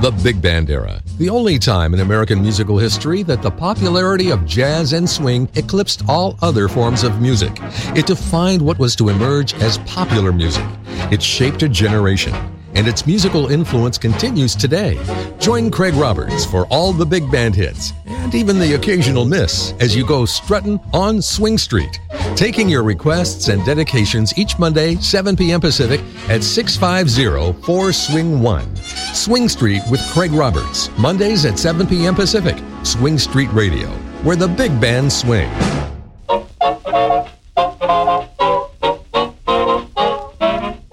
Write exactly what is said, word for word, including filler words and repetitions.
The big band era, the only time in American musical history that the popularity of jazz and swing eclipsed all other forms of music. It defined what was to emerge as popular music. It shaped a generation, and its musical influence continues today. Join Craig Roberts for all the big band hits, and even the occasional miss, as you go strutting on Swing Street. Taking your requests and dedications each Monday, seven p.m. Pacific at six five zero, four swing one. Swing Street with Craig Roberts, Mondays at seven p.m. Pacific. Swing Street Radio, where the big bands swing.